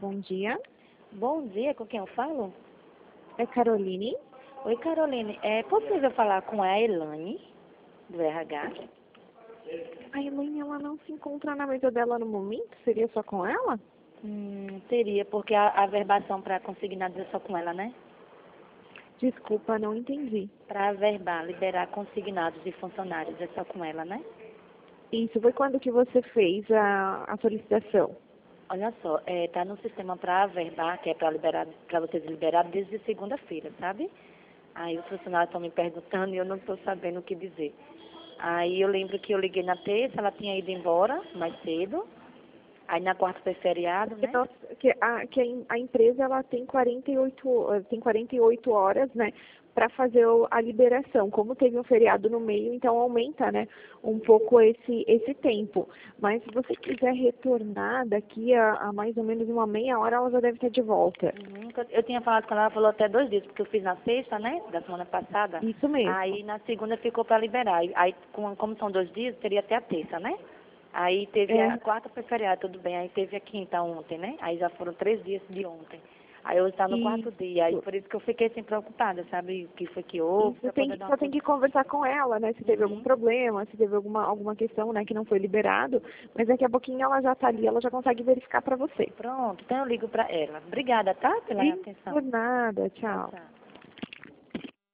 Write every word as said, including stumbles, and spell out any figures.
bom dia. Bom dia, com quem eu falo? É Caroline? Oi, Caroline. É possível falar com a Elaine, do R H? A Elaine, ela não se encontra na mesa dela no momento? Seria só com ela? Hum, teria, porque a, a verbação para consignados é só com ela, né? Desculpa, não entendi. Para averbar, liberar consignados de funcionários é só com ela, né? Isso, foi quando que você fez a, a solicitação? Olha só, é, tá no sistema para averbar, que é para liberar, para vocês liberar desde segunda-feira, sabe? Aí os funcionários estão me perguntando e eu não estou sabendo o que dizer. Aí eu lembro que eu liguei na terça, ela tinha ido embora mais cedo. Aí na quarta foi feriado, Que, né? nós, que, a, que a, em- a empresa ela tem quarenta e oito, eh, tem quarenta e oito horas, né, para fazer o- a liberação. Como teve um feriado no meio, então aumenta, né, um pouco esse, esse tempo. Mas se você quiser retornar daqui a, a mais ou menos uma meia hora, ela já deve estar de volta. Uhum, que eu eu tinha falado com ela, ela falou até dois dias, porque eu fiz na sexta, né, da semana passada. Isso mesmo. Aí na segunda ficou para liberar. Aí, aí, com- como são dois dias, teria até a terça, né? Aí teve É, a quarta foi feriado, tudo bem. Aí teve a quinta ontem, né? Aí já foram três dias de ontem. Aí hoje está no quarto dia. Aí isso. por isso que eu fiquei assim preocupada, sabe? O que foi que houve, Isso para tem poder que, dar uma só tem que conversar com ela, né? Se teve algum Uhum. problema, se teve alguma, alguma questão, né, que não foi liberado. Mas daqui a pouquinho ela já está ali, ela já consegue verificar para você. Pronto, então eu ligo para ela. Obrigada, tá? Pela E atenção. por nada, Tchau, tchau. tchau.